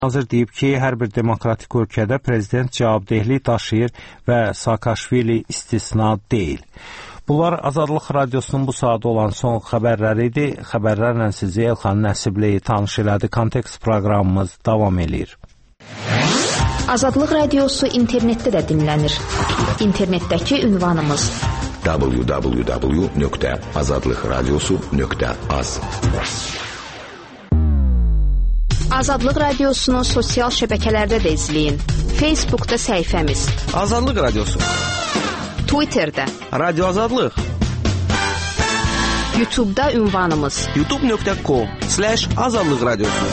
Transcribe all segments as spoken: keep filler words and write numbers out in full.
Nazir deyib ki, hər bir demokratik ölkədə prezident cavabdehlik daşıyır və Saakashvili istisna deyil. Bunlar Azadlıq Radiosunun bu saat olan son xəbərləri idi. Xəbərlərlə sizi Elxan Nəsibli tanış elədi. Kontekst proqramımız davam edir. Azadlıq Radiosu internetdə də dinlənir. İnternetdəki ünvanımız w w w nöqtə azadlıqradiosu nöqtə az. Azadlıq Radiosunu sosial şəbəkələrdə də izləyin. Facebookda səhifəmiz Azadlıq Radiosu, Twitterdə Radio Azadlıq, YouTube'da ünvanımız youtube nöqtə com slash azadlıq radiosu.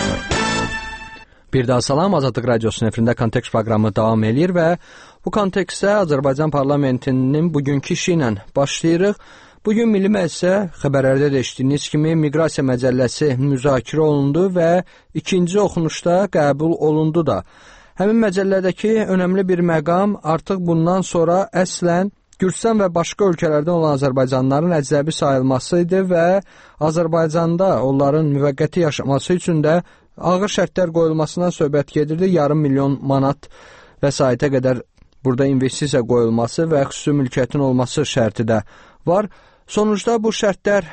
Bir daha salam, Azadlıq Radiosunun efirində kontekst proqramı davam edir və bu kontekstdə Azərbaycan parlamentinin bugünkü işi ilə başlayırıq. Bugün Milli Məclisə xəbərlərdə də eşitdiyiniz kimi miqrasiya məcəlləsi müzakirə olundu və ikinci oxunuşda qəbul olundu da. Həmin məcəllədəki önəmli bir məqam artıq bundan sonra əslən Gürcüstan və başqa ölkələrdən olan azərbaycanlıların əcnəbi sayılması idi və Azərbaycanda onların müvəqqəti yaşaması üçün də ağır şərtlər qoyulmasından söhbət gedirdi. Yarım milyon manat vəsaitə qədər burada investisiya qoyulması və xüsusi mülkiyyətin olması şərti də var. Sonuçda bu şərtlər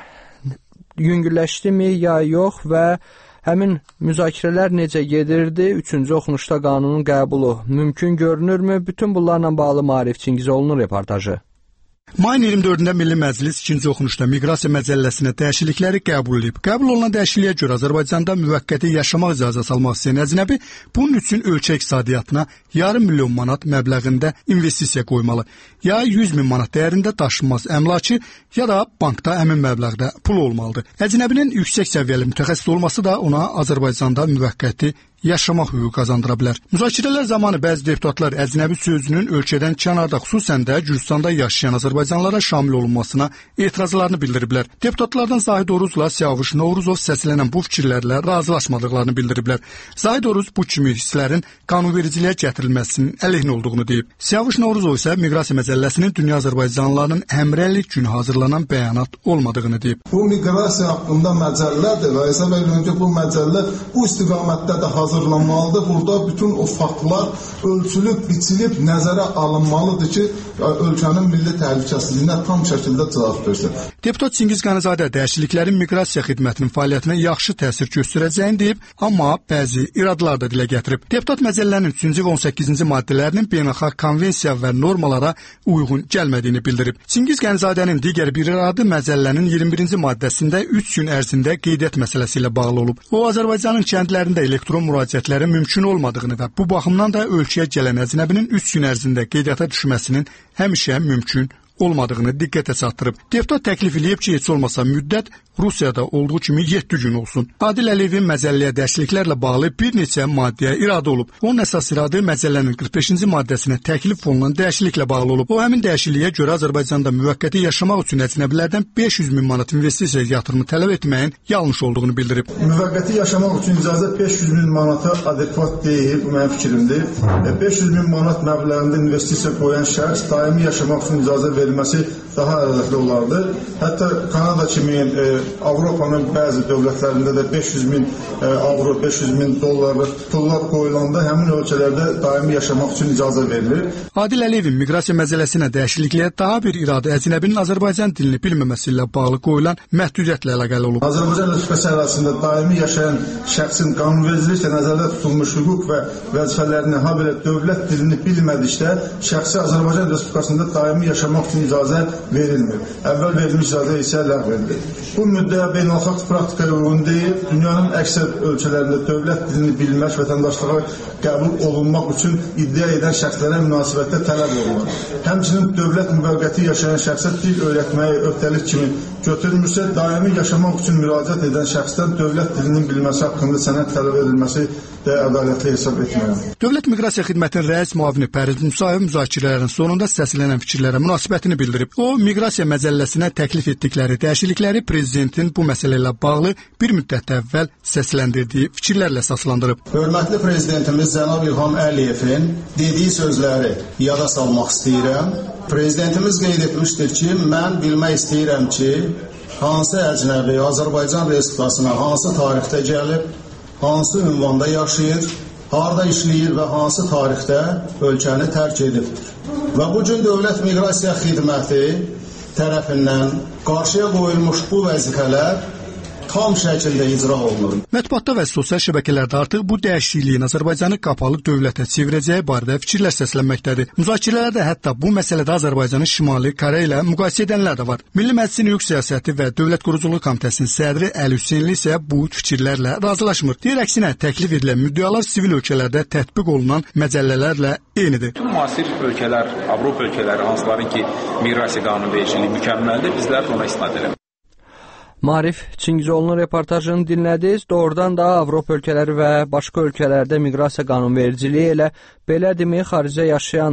yüngülləşdimi ya yox və həmin müzakirələr necə gedirdi? Üçüncü oxunuşda qanunun qəbulu mümkün görünürmü? Bütün bunlarla bağlı Maarif Çingizoğlu'nun reportajı. Mayın iyirmi dördündə Milli Məclis ikinci oxunuşda miqrasiya məcəlləsinə dəyişiklikləri qəbul edib. Qəbul olunan dəyişikliyə görə Azərbaycanda müvəqqəti yaşamaq icazəsi almaq istəyən əcnəbi bunun üçün ölkə iqtisadiyyatına yarım milyon manat məbləğində investisiya qoymalı. Ya yüz min manat dəyərində daşınmaz əmlakı, ya da bankda həmin məbləğdə pul olmalıdır. Əcnəbinin yüksək səviyyəli mütəxəssis olması da ona Azərbaycanda müvəqqəti yaşamaq hüququ qazandıra bilər. Müzakirələr zamanı bəzi deputatlar əcnəbi sözünün ölkədən kənarda, xüsusən də Gürcüstanda yaşayan azərbaycanlılara şamil olunmasına etirazlarını bildiriblər. Deputatlardan Zahid Oğuzla Siyavuş Novruzov səslənən bu fikirlərlə razılaşmadıqlarını bildiriblər. Zahid Oğuz bu kimi hisslərin qanunvericiliyə gətirilməsinin əleyhinə olduğunu deyib. Siyavuş Novruzov isə miqrasiya məcəlləsinin dünya azərbaycanlılarının həmrəylik günü hazırlanan bəyanat olmadığını deyib. Bu miqrasiya haqqında məcəllədir və hesab edirəm ki, bu məcəllə bu istiqamətdə də hazırlanmalıdır. Burada bütün o faktlar ölçülüb, biçilib, nəzərə alınmalıdır ki, ölkənin milli təhlükəsizliyinə tam şəkildə cavab versin. Deputat Çingiz Qanizadə dəyişikliklərin miqrasiya xidmətinin fəaliyyətinə yaxşı təsir göstərəcəyini deyib, amma bəzi iradlar da dilə gətirib. Deputat məcəllənin üçüncü və on səkkizinci maddələrinin beynəlxalq konvensiya və normalara uyğun gəlmədiyini bildirib. Çingiz Qanizadənin digər bir iradı məcəllənin iyirmi birinci maddəsində üç gün ərzində qeydiyyat məsələsi ilə bağlı olub. O, Azərbaycanın kəndlərində elektron müraciətlərin mümkün olmadığını və bu baxımdan da ölkəyə gələn əcnəbinin üç gün ərzində qeydiyyata düşməsinin həmişə mümkün olmadığını diqqətə çatdırıb. Deputat təklif edib ki, heç olmasa müddət Rusiyada olduğu kimi yeddi gün olsun. Adil Əliyevin məcəlləyə dəyişikliklərlə bağlı bir neçə maddəyə iradə olub. Onun əsas iradı məcəllənin qırx beşinci maddəsinə təklif olunan dəyişikliklə bağlı olub. O, həmin dəyişikliyə görə Azərbaycanda müvəqqəti yaşamaq üçün əcnəbilərdən beş yüz min manat investisiya yatırımı tələb etməyin yanlış olduğunu bildirib. Müvəqqəti yaşamaq üçün icazə beş yüz min manata adekvat deyil, bu mənim fikrimdir. beş yüz min manat məbləğində investisiya qoyan şəxs daimi yaşamaq üçün icazə verilməsi daha ədalətli olardı. Hətta Kanada kimi e, Avropanın bəzi dövlətlərində də beş yüz min e, avro, beş yüz min dollarlıq pullar qoyulanda həmin ölkələrdə daimi yaşamaq üçün icazə verilir. Adil Əliyevin miqrasiya məcəlləsinə dəyişiklikləyə daha bir iradə əcnəbinin Azərbaycan dilini bilməməsi ilə bağlı qoyulan məhdudiyyətlə əlaqəli olub. Azərbaycan Respublikası ərazisində daimi yaşayan şəxsin qanunvericiliklə nəzərdə tutulmuş hüquq və vəzifələrini, ha belə dövlət dilini bilmədikdə şəxsi Azərbaycan Respublikasında daimi yaşamaq üçün icazə verilmir. Əvvəl verilmiş icazə isə ləğv edilir. Bu müddəyə beynəlxalq praktikaya uyğun deyil. Dünyanın əksər ölkələrində dövlət dilini bilmək, vətəndaşlığa qəbul olunmaq üçün iddia edən şəxslərə münasibətdə tələb olunur. Həmçinin dövlət müvəqqəti yaşayan şəxsə dil öyrətməyi öhdəlik kimi götürmürsə, daimi yaşamaq üçün müraciət edən şəxsdən dövlət dilinin bilməsi haqqında sənəd tələb edilməsi də ədalətli hesab etmirəm. Dövlət Miqrasiya Xidmətinin rəis müavini Pəriz Musayev müzakirələrin sonunda səslənən fikirlərə münasibətini bildirib. O, miqrasiya məcəlləsinə təklif etdikləri dəyişiklikləri prezidentin bu məsələ ilə bağlı bir müddət əvvəl səsləndirdiyi fikirlərlə əsaslandırıb. Hörmətli prezidentimiz cənab İlham Əliyevin dediyi sözləri yada salmaq istəyirəm. Prezidentimiz qeyd etmişdir ki, mən bilmək istəyirəm ki, hansı əcnəbi Azərbaycan Respublikasına hansı tarixdə gəlib, hansı ünvanda yaşayır, harda işləyir və hansı tarixdə ölkəni tərk edibdir. Və bu gün Dövlət Miqrasiya Xidməti tərəfindən qarşıya qoyulmuş bu vəzifələr tam şəkildə icra olunur. Mətbuatda və sosial şəbəkələrdə artıq bu dəyişikliyin Azərbaycanı qapalı dövlətə çevirəcəyi barədə fikirlər səslənməkdədir. Müzakirələrdə hətta bu məsələdə Azərbaycanın Şimali Koreya ilə müqayisə edənlər də var. Milli Məclisin Hüquq Siyasəti və Dövlət Quruculuq Komitəsinin sədri Əli Hüseynli isə bu fikirlərlə razılaşmır. Deyir, əksinə təklif edilən müddəalar sivil ölkələrdə tətbiq olunan məcəllələrlə eynidir. Bütün müasir ölkələr, Avropa ölkələri hansıların ki, miqrasiya qanunvericiliyi mükəmməldir, bizlər ona istinad edirik. Marif Çingizoğlu'nun reportajını dinlədiniz. Doğrudan da Avropa ölkələri və başqa ölkələrdə miqrasiya qanunvericiliyi elə belədimi xaricdə yaşayan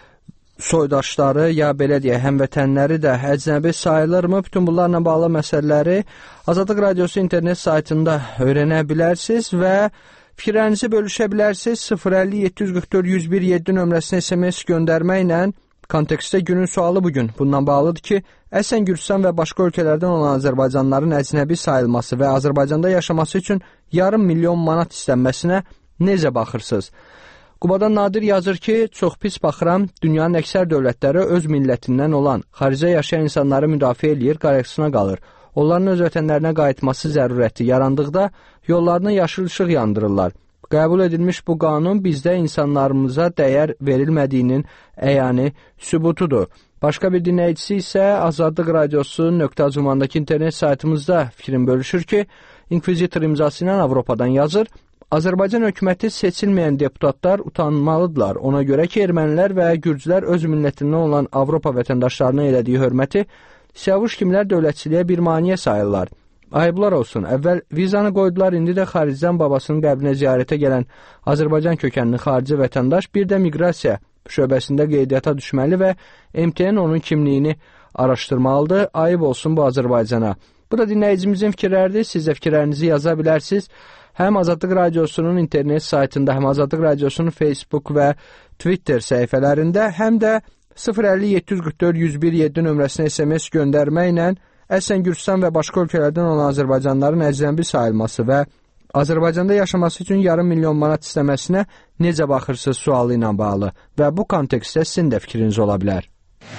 soydaşları ya belə deyə həmvətənləri də əcnəbi sayılırmı? Bütün bunlarla bağlı məsələləri Azadlıq Radiosu internet saytında öyrənə bilərsiniz və fikirlərinizi bölüşə bilərsiniz. sıfır əlli yeddi yüz qırx dörd yüz bir yeddi nömrəsinə S M S göndərməklə. Kontekstdə günün sualı bugün bundan bağlıdır ki, Əsən Gürcistan və başqa ölkələrdən olan Azərbaycanlıların əcnəbi sayılması və Azərbaycanda yaşaması üçün yarım milyon manat istənməsinə necə baxırsınız? Qubadan Nadir yazır ki, çox pis baxıram, dünyanın əksər dövlətləri öz millətindən olan, xaricə yaşayan insanları müdafiə eləyir, qarşısına qalır. Onların öz vətənlərinə qayıtması zərurəti yarandıqda yollarına yaşıl işıq yandırırlar. Qəbul edilmiş bu qanun bizdə insanlarımıza dəyər verilmədiyinin əyani sübutudur. Başqa bir dinləyicisi isə Azadlıq Radiosu nöqtə azumandakı internet saytımızda fikrin bölüşür ki, İnkvizitor imzası ilə Avropadan yazır, Azərbaycan hökuməti seçilməyən deputatlar utanmalıdırlar. Ona görə ki, ermənilər və gürcülər öz millətindən olan Avropa vətəndaşlarına elədiyi hörməti siyavuş kimlər dövlətçiliyə bir maniyə sayırlar. Ayıblar olsun. Əvvəl vizanı qoydular, indi də xaricdən babasının qəbrinə ziyarətə gələn Azərbaycan kökənli xarici vətəndaş bir də miqrasiya şöbəsində qeydiyyata düşməli və M T N onun kimliyini araşdırmalıdır. Ayıb olsun bu Azərbaycana. Bu da dinləyicimizin fikirləridir. Siz də fikirlərinizi yaza bilərsiniz. Həm Azadlıq Radiosunun internet saytında, həm Azadlıq Radiosunun Facebook və Twitter səhifələrində, həm də sıfır əlli yeddi yüz qırx dörd yüz bir yeddi nömrəsinə S M S göndərməklə Əsən Gürcistan və başqa ölkələrdən olan Azərbaycanlıların əcnəbi sayılması və Azərbaycanda yaşaması üçün yarım milyon manat istəməsinə necə baxırsınız sualı ilə bağlı və bu kontekstdə sizin də fikriniz ola bilər.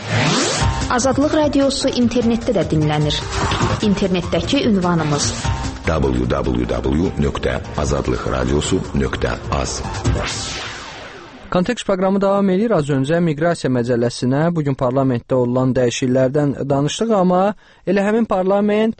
Azadlıq Radiosu internetdə də dinlənir. İnternetdəki ünvanımız w w w nöqtə azadlıq radiosu nöqtə az. Kontekst proqramı davam edir. Az öncə miqrasiya məcəlləsinə bugün parlamentdə olan dəyişikliklərdən danışdıq, amma elə həmin parlament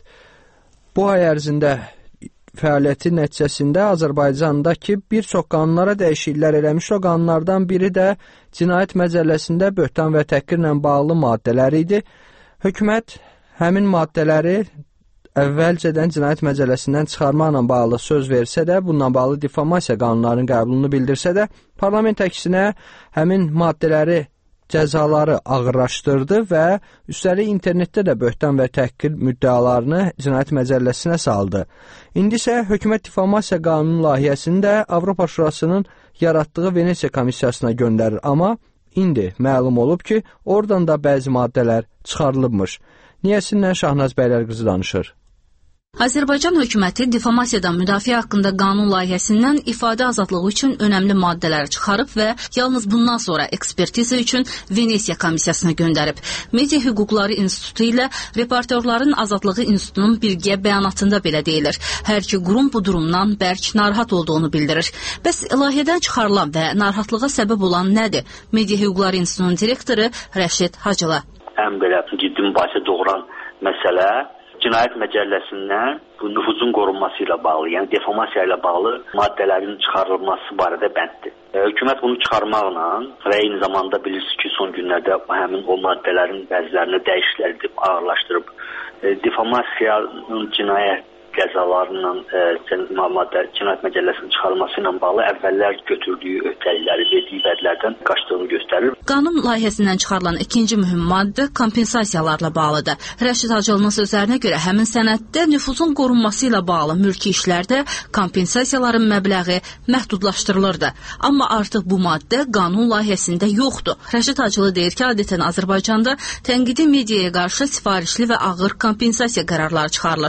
bu ay ərzində fəaliyyəti nəticəsində Azərbaycandakı bir çox qanunlara dəyişikliklər eləmiş. O qanunlardan biri də cinayət məcəlləsində böhtan və təhqirlə bağlı maddələr idi. Hökumət həmin maddələri əvvəlcədən cinayət məcəlləsindən çıxarmaqla bağlı söz versə də, bununla bağlı difamasiya qanunlarının qəbulunu bildirsə də, parlament əksinə həmin maddələri, cəzaları ağırlaşdırdı və üstəlik internetdə də böhtan və təhqir müddəalarını cinayət məcəlləsinə saldı. İndi isə hökumət difamasiya qanunu layihəsini də Avropa Şurasının yaratdığı Venesiya komissiyasına göndərir, amma indi məlum olub ki, oradan da bəzi maddələr çıxarılıbmış. Niyəsindən Şahnaz Bəylər qızı danışır. Azərbaycan hökuməti difamasiyadan müdafiə haqqında qanun layihəsindən ifadə azadlığı üçün önəmli maddələri çıxarıb və yalnız bundan sonra ekspertiza üçün Venesiya komissiyasına göndərib. Media Hüquqları İnstitutu ilə Reportyorların Azadlığı İnstitutunun birgə bəyanatında belə deyilir. Hər iki qurum bu durumdan bərk narahat olduğunu bildirir. Bəs layihədən çıxarılan və narahatlığa səbəb olan nədir? Media Hüquqları İnstitutunun direktoru Rəşid Hacılı. Ən belə ciddi mübahisə doğuran məsələ cinayət məcəlləsindən bu nüfuzun qorunması ilə bağlı, yəni defamasiya ilə bağlı maddələrin çıxarılması barədə bənddir. E, hökumət bunu çıxarmaqla və eyni zamanda bilirsiniz ki, son günlərdə həmin o maddələrin bəzilərini dəyişikliklər edib, ağırlaşdırıb. E, defamasiyanın cinayət cəzalarından e, maddə, cinayət məcəlləsinin çıxarılması ilə bağlı əvvəllər götürdüyü öhdəlikləri, verdiyi vədlərdən qaçdığını göstərir. Qanun layihəsindən çıxarılan ikinci mühüm maddə kompensasiyalarla bağlıdır. Rəşid Hacılının sözlərinə görə həmin sənəddə nüfuzun qorunması ilə bağlı mülki işlərdə kompensasiyaların məbləği məhdudlaşdırılırdı. Amma artıq bu maddə qanun layihəsində yoxdur. Rəşid Hacılı deyir ki, adətən Azərbaycanda tənqidi mediaya qarşı sifarişli və ağır kompensasiya qərarları çıxarılır. Məsələn,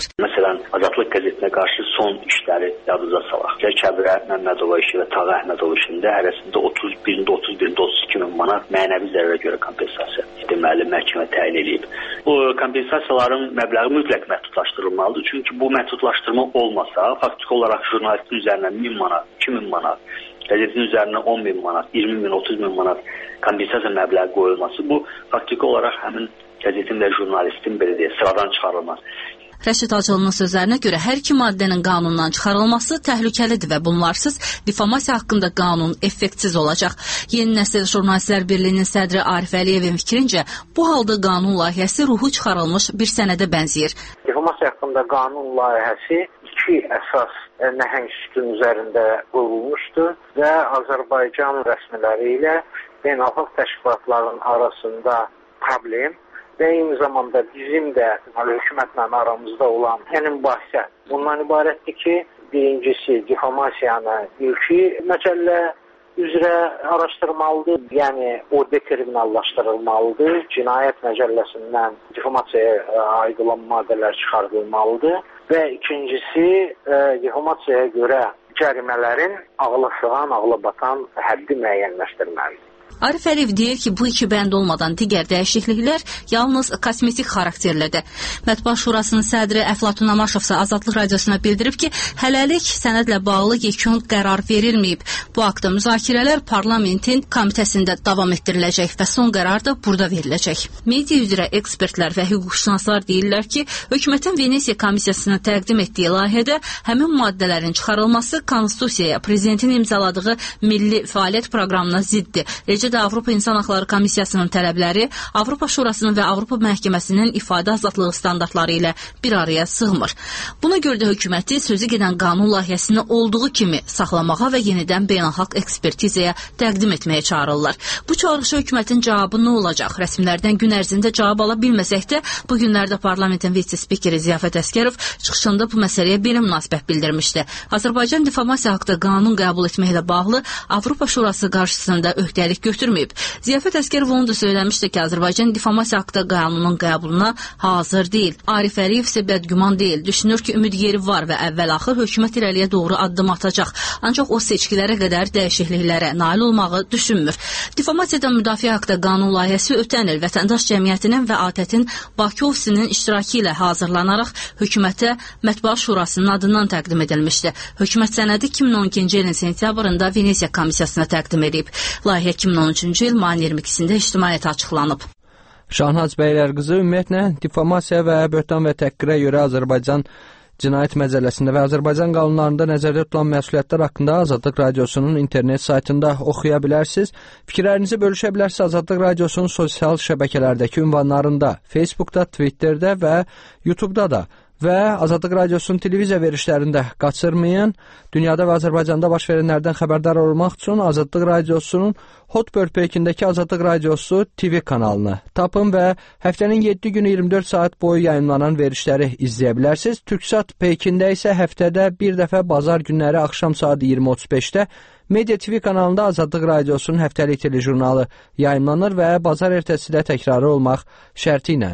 Məsələn, Azadlıq qəzetinə qarşı son işləri yadınıza salaq. Kəbirə Məmmədova işi və Tağı Əhmədova işində hərəsində otuz birində, otuz birində, otuz iki min manat mənəvi zərərə görə kompensasiya deməli məhkəmə təyin edib. Bu kompensasiyaların məbləği mütləq məhdudlaşdırılmalıdır. Çünki bu məhdudlaşdırma olmasa, faktiki olaraq jurnalistin üzərinə min manat, iki min manat, qəzetin üzərinə on min manat, iyirmi min, otuz min manat kompensasiya məbləği qoyulması, bu faktiki olaraq həmin qəzetin və jurnalistin belə deyə sıradan çıxarılmaz. Rəşid Hacılının sözlərinə görə hər iki maddənin qanundan çıxarılması təhlükəlidir və bunlarsız difamasiya haqqında qanun effektsiz olacaq. Yeni Nəsil Jurnalistlər Birliyinin sədri Arif Əliyevin fikrincə, bu halda qanun layihəsi ruhu çıxarılmış bir sənədə bənzəyir. Difamasiya haqqında qanun layihəsi iki əsas nəhəng sütun üzərində qurulmuşdur və Azərbaycan rəsmiləri ilə beynəlxalq təşkilatların arasında problem və eyni zamanda bizim də hökumətlə aramızda olan həmin mübahisə bundan ibarətdir ki, birincisi difamasiyanı ilki məcəllə üzrə araşdırmalıdır, yəni o dekriminallaşdırılmalıdır, cinayət məcəlləsindən difamasiyaya aid olan maddələr çıxardılmalıdır və ikincisi difamasiyaya görə cərimələrin ağla sığan, ağla batan həddi müəyyənləşdirməlidir. Arif Əliyev deyir ki, bu iki bənd olmadan digər dəyişikliklər yalnız kosmetik xarakterlidir. Mətbuat Şurasının sədri Əflatun Amaşov isə Azadlıq Radiosuna bildirib ki, hələlik sənədlə bağlı yekun qərar verilməyib. Bu haqda müzakirələr parlamentin komitəsində davam etdiriləcək və son qərar da burada veriləcək. Media üzrə ekspertlər və hüquqşünaslar deyirlər ki, hökumətin Venesiya komissiyasına təqdim etdiyi layihədə həmin maddələrin çıxarılması konstitusiyaya, prezidentin imzaladığı milli fəaliyyət proqramına ziddir. Eləcə də Avropa İnsan Haqları Komissiyasının tələbləri Avropa Şurasının və Avropa Məhkəməsinin ifadə azadlığı standartları ilə bir araya sığmır. Buna görə də hökuməti sözü gedən qanun layihəsini olduğu kimi saxlamağa və yenidən beynəlxalq ekspertizaya təqdim etməyə çağırırlar. Bu çağırışa hökumətin cavabı nə olacaq? Rəsmilərdən gün ərzində cavab ala bilməsək də, bu günlərdə parlamentin vitse-spikeri Ziyafət Əskərov çıxışında bu məsələyə belə münasibət bildirmişdi. Azərbaycan difamasiya haqqında qanun qəbul etməklə bağlı Avropa Şurası qarşısında öhdəlik götürməyib. Ziyafət Əskərov onu da söyləmişdi ki, Azərbaycan difamasiya haqqında qanunun qəbuluna hazır deyil. Arif Əliyev isə bədgüman deyil. Düşünür ki, ümid yeri var və əvvəl-axır hökumət irəliyə doğru addım atacaq. Ancaq o seçkilərə qədər dəyişikliklərə nail olmağı düşünmür. Difamasiyadan müdafiə haqqında qanun layihəsi ötən il vətəndaş cəmiyyətinin və ATƏT-in Bakı ofisinin iştirakı ilə hazırlanaraq hökumətə Mətbuat Şurasının adından təqdim edilmişdi. Hökumət sənədi iki min on ikinci ilin sentyabrında Venesiya komissiyasına təqdim edib. Layihə iki min on üçüncü il mayın iyirmi ikisində ictimaiyyətə açıqlanıb. Şahnaz Bəylər qızı ümumiyyətlə difamasiya və böhtan və təhqirə görə Azərbaycan Cinayət Məcəlləsində və Azərbaycan qanunlarında nəzərdə tutulan məsuliyyətlər haqqında Azadlıq Radiosunun internet saytında oxuya bilərsiniz. Fikirlərinizi bölüşə bilərsiniz Azadlıq Radiosunun sosial şəbəkələrdəki ünvanlarında, Facebookda, Twitterdə və YouTube'da da və Azadlıq Radiosunun televiziya verişlərində qaçırmayın. Dünyada və Azərbaycanda baş verənlərdən xəbərdar olmaq üçün Azadlıq Radiosunun Hotbird peykindəki Azadlıq Radiosu T V kanalını tapın və həftənin yeddi günü iyirmi dörd saat boyu yayımlanan verişləri izləyə bilərsiniz. Türksat peykində isə həftədə bir dəfə bazar günləri axşam saat iyirmi otuz beşdə Media T V kanalında Azadlıq Radiosunun həftəlik telejurnalı yayımlanır və bazar ertəsi də təkrarı olmaq şərti ilə.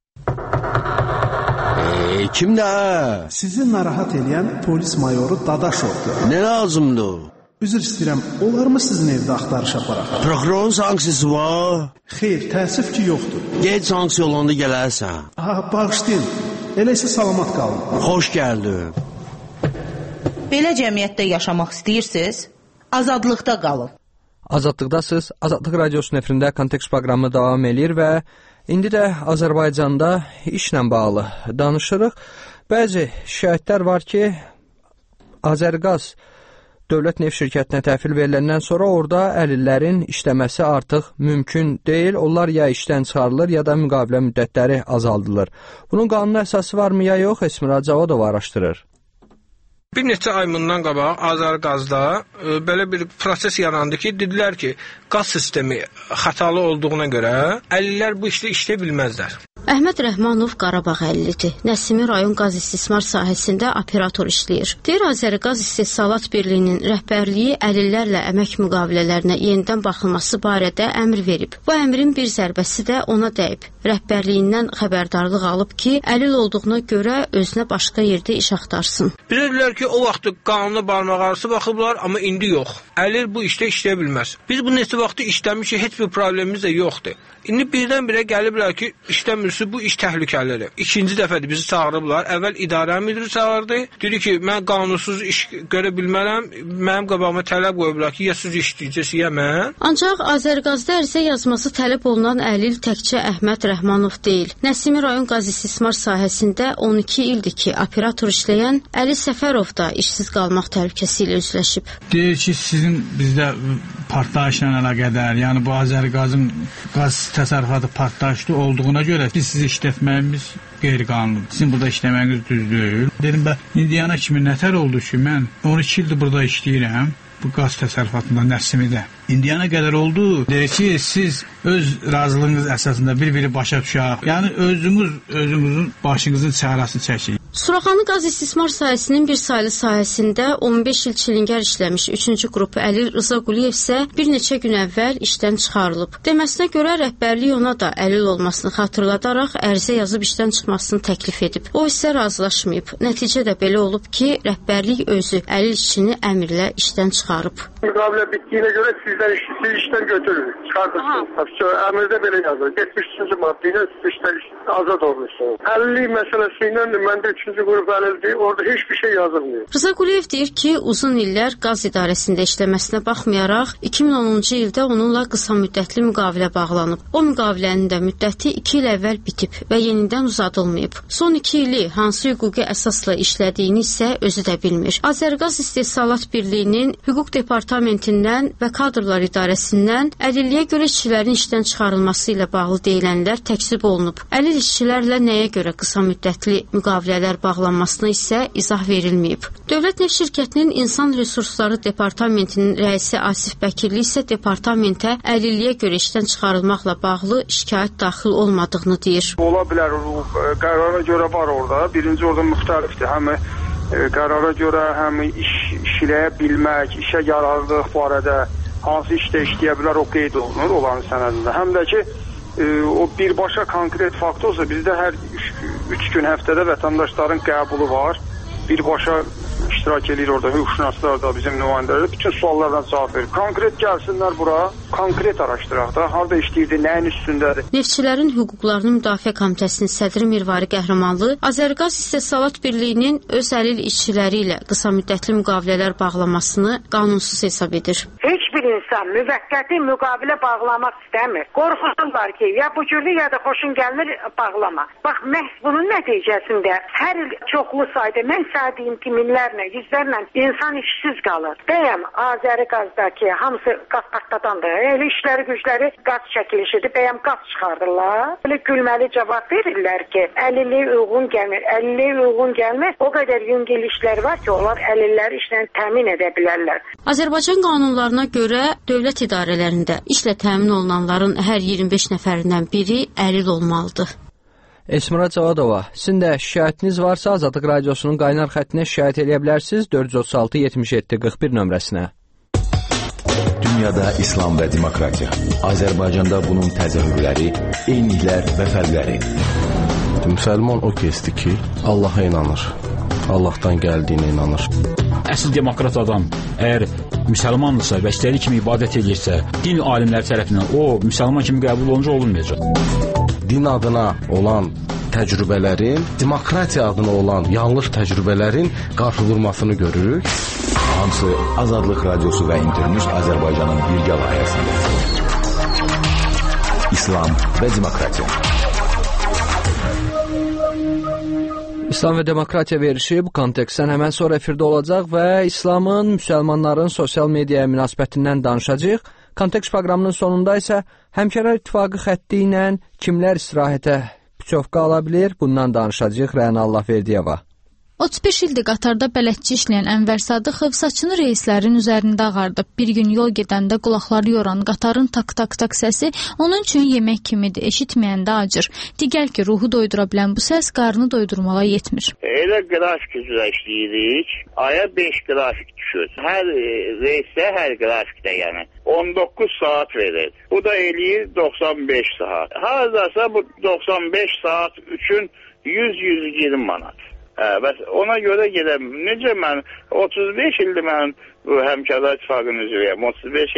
Kimdə? Sizi narahat edən polis mayoru Dadaşovdur. Nə lazımdır? Üzr istəyirəm, olar mı sizin evdə axtarış aparaq? Prokurorun sanksiyası var? Xeyr, təəssüf ki, yoxdur. Gec sanksiya olanda gələrsən. Ha, bağışlayın. Elə isə salamat qalın. Xoş gəldin. Belə cəmiyyətdə yaşamaq istəyirsiniz? Azadlıqda qalın. Azadlıqdasınız. Azadlıq Radiosunun efirində Kontekst proqramı davam edir və İndi də Azərbaycanda işlə bağlı danışırıq. Bəzi şikayətlər var ki, Azərqaz dövlət neft şirkətinə təhvil veriləndən sonra orada əlillərin işləməsi artıq mümkün deyil. Onlar ya işdən çıxarılır, ya da müqavilə müddətləri azaldılır. Bunun qanun əsası varmı, ya yox? Esmira Cavodov araşdırır. Bir neçə ay bundan qabaq Azərqazda e, belə bir proses yarandı ki, dedilər ki, qaz sistemi xətalı olduğuna görə əlillər bu işlə işləyə bilməzlər. Əhməd Rəhmanov Qarabağ əlilidir. Nəsimi rayon qaz istismar sahəsində operator işləyir. Deyir, Azəriqaz İstehsalat Birliyinin rəhbərliyi əlillərlə əmək müqavilələrinə yenidən baxılması barədə əmr verib. Bu əmrin bir zərbəsi də ona dəyib. Rəhbərliyindən xəbərdarlıq alıb ki, əlil olduğuna görə özünə başqa yerdə iş axtarsın. Bilirlər ki, o vaxt qanuna barmaq arası baxıblar, amma indi yox. Əlil bu işdə işləyə bilməz. Biz bu neçə vaxtı işləmişik, heç bir problemimiz də yoxdur. İndi birdən-birə gəliblər ki, işləmirsə bu iş təhlükəlidir. İkinci dəfədir bizi çağırıblar. Əvvəl idarə müdiri çağırdı. Dedi ki, mən qanunsuz iş görə bilmərəm. Mənim qabağıma tələb qoyublar ki, ya siz işləyəcəksiniz, ya mən. Ancaq Azərqazda ərizə yazması tələb olunan əlil təkcə Əhməd Rəhmanov deyil. Nəsimi rayon qaz istismar sahəsində on iki ildir ki, operator işləyən Əli Səfərov da işsiz qalmaq təhlükəsi ilə üzləşib. Deyir ki, sizin bizdə partlayışla əlaqədar, yəni bu Azərqazın qaz təsərrüfatı partlayışlı olduğuna görə biz sizi işlətməyimiz qeyri-qanunludur. Sizin burada işləməyiniz düz deyil. Dedim, bə, indiyana kimi nətər oldu ki, mən on iki ildir burada işləyirəm, bu qaz təsərrüfatında Nəsimidə. İndiyana qədər oldu. Deyir ki, siz öz razılığınız əsasında bir-biri başa düşək. Yəni özünüz, özünüzün başınızın çarəsini çəkin. Suraxanı qaz istismar sahəsinin bir saylı sahəsində on beş il çilingər işləmiş üçüncü qrupu əlil Rıza Quliyev isə bir neçə gün əvvəl işdən çıxarılıb. Deməsinə görə rəhbərlik ona da əlil olmasını xatırladaraq ərizə yazıb işdən çıxmasını təklif edib. O isə razılaşmayıb. Nəticədə belə olub ki, rəhbərlik özü əlil işçini əmrlə işdən çıxarıb. Müqavilə bitdiyinə görə sizdən iş, siz işdən götürün, çıxardırsınız. Əmrdə belə yazılır. yetmiş üçüncü maddə ilə siz işdən azad olmuşsunuz. Əlillik məsələsi ilə məndə üçüncü qrup əlildir, orada heç bir şey yazılmıyor. Rıza Quliyev deyir ki, uzun illər qaz idarəsində işləməsinə baxmayaraq iki min onuncu ildə onunla qısa müddətli müqavilə bağlanıb. O müqavilənin də müddəti iki il əvvəl bitib və yenidən uzadılmayıb. Son iki ili hansı hüquqi əsasla işlədiyini isə özü də bilmir. Azərqaz İstehsalat Birliyinin Hüquq Departamentindən və Kadrlar İdarəsindən əlilliyə görə işçilərin işdən çıxarılması ilə bağlı deyilənlər təkzib olunub. Əlil işçilərlə nəyə görə qısa müddətli müqavilələr bağlanmasına isə izah verilməyib. Dövlət Neft Şirkətinin İnsan Resursları Departamentinin rəisi Asif Bəkirli isə departamentə əlilliyə görə işdən çıxarılmaqla bağlı şikayət daxil olmadığını deyir. Ola bilər, qərara görə var orada. Birinci orada müxtəlifdir. Həm qərara görə həm iş işləyə bilmək, işə yararlılıq barədə hansı işdə işləyə bilər o qeyd olunur onların sənədində. Həm də ki, o birbaşa konkret fakt olsa bizdə hər üç gün həftədə vətəndaşların qəbulu var. Birbaşa iştirak edir orada, hüquqşünaslar da bizim nümayəndələr bütün suallardan cavab verir. Konkret gəlsinlər bura, konkret araşdıraq da, harda işləyirdi, nəyin üstündədir. Neftçilərin hüquqlarını müdafiə komitəsinin sədri Mirvari Qəhrəmanlı Azərqaz İstehsalat Birliyinin öz əlil işçiləri ilə qısa müddətli müqavilələr bağlamasını qanunsuz hesab edir. Heç bir insan müvəqqəti müqavilə bağlamaq istəmir. Qorxurlar ki, ya bu cürlü ya da xoşun gəlmir bağlama. Bax, məhz bunun nəticəsində hər il çoxlu sayda, mən sədiyim ki, minlərlə, yüzlərlə insan işsiz qalır. Bəyəm Azəriqazdakı hamısı qaz partladandır. Elə işləri gücləri qaz çəkilişidir. Bəyəm qaz çıxardırlar. Belə gülməli cavab verirlər ki, əlilliyə uyğun gəlmir. Əlilliyə uyğun gəlmir. O qədər yüngül işlər var ki, onlar əlilləri işlə təmin edə bilərlər. Azərbaycan qanunlarına görə dövlət idarələrində işlə təmin olunanların hər iyirmi beş nəfərindən biri əlil olmalıdır. Esmira Cavadova, sizin də şikayətiniz varsa Azadlıq Radiosunun qaynar xəttinə şikayət edə bilərsiniz dörd yüz otuz altı yetmiş yeddi qırx bir nömrəsinə. Dünyada İslam və demokratiya. Azərbaycanda bunun təzahürləri, eyniliklər və fərqləri. Müsəlman o kəsdir ki, Allaha inanır. Allahdan gəldiyinə inanır. Əsl demokrat adam əgər müsəlmandırsa və istədiyi kimi ibadət edirsə, din alimləri tərəfindən o müsəlman kimi qəbul olunca olunmayacaq. Din adına olan təcrübələrin, demokratiya adına olan yanlış təcrübələrin qarşıdurmasını görürük. Hamısı Azadlıq Radiosu və İnternews Azərbaycanın birgə layihəsində. İslam və demokratiya. İslam və demokratiya verişi bu kontekstdən həmən sonra efirdə olacaq və İslamın, müsəlmanların sosial mediaya münasibətindən danışacağıq. Kontekst proqramının sonunda isə Həmkarlar İttifaqı xətti ilə kimlər istirahətə putyovka ala bilir? Bundan danışacağıq Rəna Allahverdiyeva. otuz beş ildir qatarda bələdçi işləyən Ənvər Sadıqov saçını reyslərin üzərində ağardıb. Bir gün yol gedəndə qulaqları yoran qatarın tak-tak-tak səsi onun üçün yemək kimidir, eşitməyəndə acır. Digər ki, ruhu doydura bilən bu səs qarnı doydurmağa yetmir. Elə qrafik üzrə işləyirik, aya beş qrafik düşür. Hər reysdə, hər grafikdə yəni on doqquz saat verir. Bu da eləyir doxsan beş saat. Hazırsa bu doxsan beş saat üçün yüz yüz iyirmi manat. Hə, bəs ona görə gedəm. Necə mən otuz beş ildir mən bu Həmkarlar İttifaqının üzvüyəm. otuz beş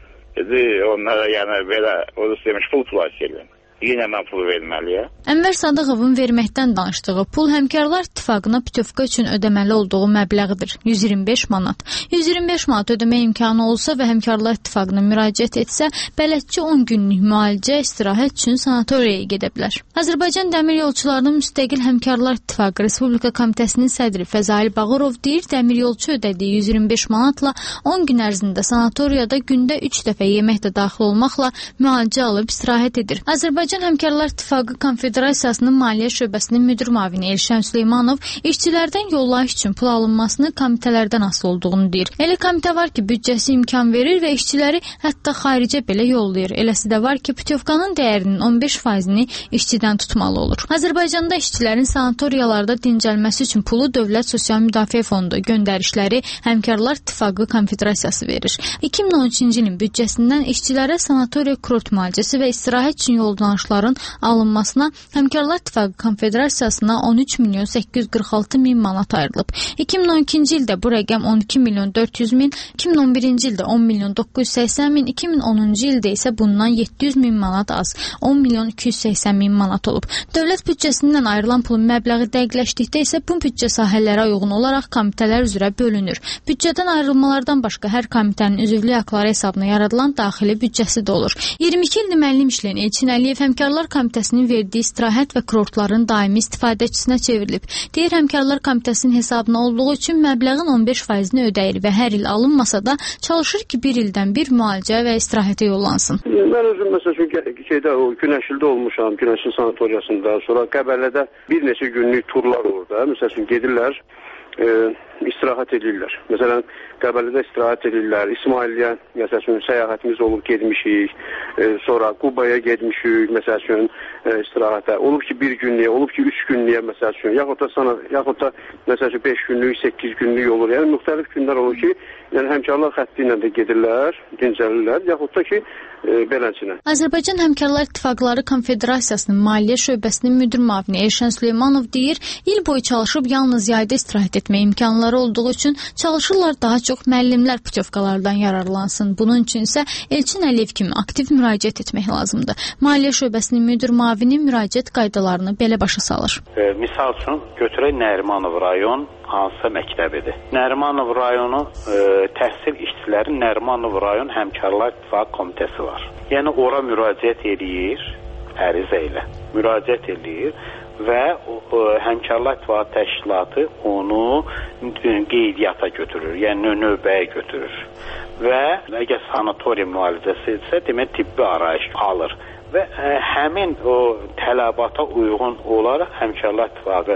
ildir onlara yəni belə o demiş pul plas edirəm. Yenə mən pul verməliyəm. Ənvər Sadıqovun verməkdən danışdığı pul Həmkarlar İttifaqına putyovka üçün ödəməli olduğu məbləğdir. yüz iyirmi beş manat. yüz iyirmi beş manat ödəmə imkanı olsa və Həmkarlar İttifaqına müraciət etsə, bələdçi on günlük müalicə, istirahət üçün sanatoriyaya gedə bilər. Azərbaycan Dəmir Yolçularının Müstəqil Həmkarlar İttifaqı Respublika Komitəsinin sədri Fəzail Bağırov deyir, dəmir yolçu ödədiyi yüz iyirmi beş manatla on gün ərzində sanatoriyada gündə üç dəfə yemək də daxil olmaqla müalicə alıb istirahət edir. Azərbaycan Azərbaycan Həmkarlar İttifaqı Konfederasiyasının Maliyyə şöbəsinin müdir müavini Elşən Süleymanov işçilərdən yollayış üçün pul alınmasını komitələrdən asılı olduğunu deyir. Elə komitə var ki, büdcəsi imkan verir və işçiləri hətta xaricə belə yollayır. Eləsi də var ki, putyovkanın dəyərinin on beş faizini işçidən tutmalı olur. Azərbaycanda işçilərin sanatoriyalarda dincəlməsi üçün pulu Dövlət Sosial Müdafiə Fondu göndərişləri Həmkarlar İttifaqı Konfederasiyası verir. iki min on üçüncü ilin büdcəsindən işçilərə sanatoriya kurort müalicəsi və istirahət üçün yollanışların alınmasına Həmkarlar İttifaqı Konfederasiyasına on üç milyon səkkiz yüz qırx altı min manat ayrılıb. iki min on ikinci ildə bu rəqəm on iki milyon dörd yüz min, iki min on birinci ildə on milyon doqquz yüz səksən min, iki min onuncu ildə isə bundan yeddi yüz min manat az, on milyon iki yüz səksən min manat olub. Dövlət büdcəsindən ayrılan pulun məbləği dəqiqləşdikdə isə bu büdcə sahələrə uyğun olaraq komitələr üzrə bölünür. Büdcədən ayrılmalardan başqa hər komitənin üzvlük haqları hesabına yaradılan daxili büdcəsi də olur. iyirmi iki ildir müəllim işləyən Elçin Əliyev Həmkarlar Komitəsinin verdiyi istirahət və kurortların daimi istifadəçisinə çevrilib. Deyir, Həmkarlar Komitəsinin hesabına olduğu üçün məbləğin on beş faizini ödəyir və hər il alınmasa da çalışır ki, bir ildən bir müalicə və istirahətə yollansın. Mən özüm məsəl üçün şeydə, o Günəşildə olmuşam, Günəşil sanatoriyasında, sonra Qəbələdə bir neçə günlük turlar orada, məsəl üçün gedirlər, e, istirahət edirlər. Məsələn, Qəbələdə istirahət edirlər, İsmailiyyə, məsəl üçün, səyahətimiz olub getmişik, e, sonra Qubaya getmişik, məsəl üçün, e, istirahətə. Olub ki, bir günlüyə, olub ki, üç günlüyə, məsəl üçün, yaxud da, sana, yaxud da məsəl üçün, beş günlük, səkkiz günlük olur. Yəni, müxtəlif günlər olur ki, yəni, həmkarlar xətti ilə də gedirlər, dincəlirlər, yaxud da ki, e, beləçinə. Azərbaycan Həmkarlar İttifaqları Konfederasiyasının Maliyyə şöbəsinin müdir müavini Elşən Süleymanov deyir, il boyu çalışıb yalnız yayda istirahət etmə imkanları olduğu üçün çalışırlar daha çox müəllimlər putyovkalardan yararlansın. Bunun üçün isə Elçin Əliyev kimi aktiv müraciət etmək lazımdır. Maliyyə şöbəsinin müdir müavini müraciət qaydalarını belə başa salır. E, misal üçün, götürək Nərimanov rayon hansısa məktəbidir. Nərimanov rayonu e, təhsil işçilərin Nərimanov rayon Həmkarlar İttifaqı Komitəsi var. Yəni, ora müraciət edir, ərizə ilə müraciət edir və o, o, Həmkarlar İttifaqı təşkilatı onu qeydiyyata götürür, yəni növbəyə götürür və əgər sanatoriya müalicəsi isə demək tibbi arayış alır və ə, həmin o tələbata uyğun olaraq Həmkarlar İttifaqı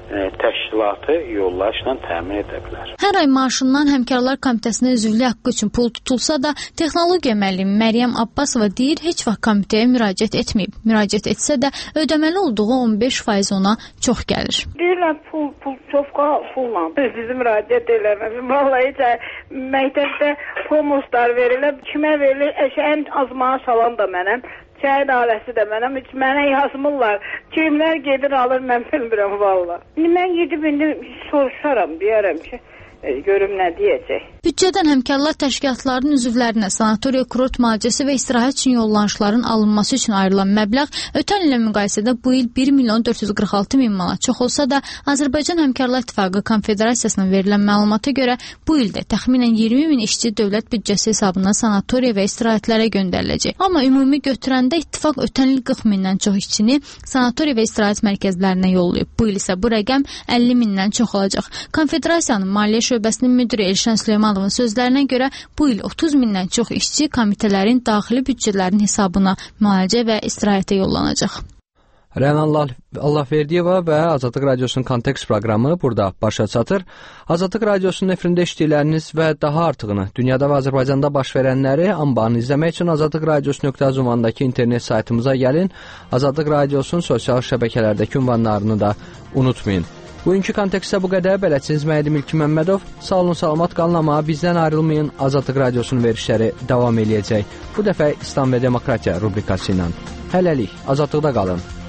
təşkilatı yollayışla təmin edə bilər. Hər ay maaşından Həmkarlar Komitəsinə üzvlük haqqı üçün pul tutulsa da, texnologiya müəllimi Məryəm Abbasova deyir, heç vaxt komitəyə müraciət etməyib. Müraciət etsə də ödəməli olduğu on beş faiz ona çox gəlir. Deyirlər pul, pul, çofqa pulla. Bizi müraciət eləmədim. Vallahi heç məktəbdə pomoslar verilir, kimə verilir, ən az maaş alan da mənəm. Şəhid ailəsi də mənəm, heç mənə yazmırlar. Kimlər gedir alır, mən bilmirəm valla. Mən yedi bindi soruşaram, deyərəm ki, e, görüm nə deyəcək. Büdcədən həmkarlar təşkilatlarının üzvlərinə sanatoriya kurort müalicəsi və istirahət üçün yollanışların alınması üçün ayrılan məbləğ ötən ilə müqayisədə bu il bir milyon dörd yüz qırx altı min manat çox olsa da, Azərbaycan Həmkarlar İttifaqı Konfederasiyasına verilən məlumata görə bu ildə təxminən iyirmi min işçi dövlət büdcəsi hesabına sanatoriya və istirahətlərə göndəriləcək. Amma ümumi götürəndə ittifaq ötən il qırx mindən çox işçini sanatoriya və istirahət mərkəzlərinə yollayıb. Bu il isə bu rəqəm əlli mindən çox olacaq. Konfederasiyanın Maliyyə şöbəsinin müdiri Elşən Süleyman sözlərinə görə bu il otuz mindən çox işçi komitələrin daxili büdcələrin hesabına müalicə və istirahətə yollanacaq. Rəna Allahverdiyeva və Azadlıq Radiosunun Kontekst proqramı burada başa çatır. Azadlıq Radiosunun efirində eşitdikləriniz və daha artığını dünyada və Azərbaycanda baş verənləri anbarını izləmək üçün azadlıq radiosu nöqtə az ünvanındakı internet saytımıza gəlin. Azadlıq Radiosunun sosial şəbəkələrdəki ünvanlarını da unutmayın. Bugünkü kontekstdə bu qədər. Bələdçiniz Məhədi Mülki Məmmədov. Sağ olun, salamat qalın, amma bizdən ayrılmayın. Azadlıq Radiosunun verişləri davam eləyəcək. Bu dəfə İslam və Demokratiya rubrikası ilə. Hələlik, azadlıqda qalın.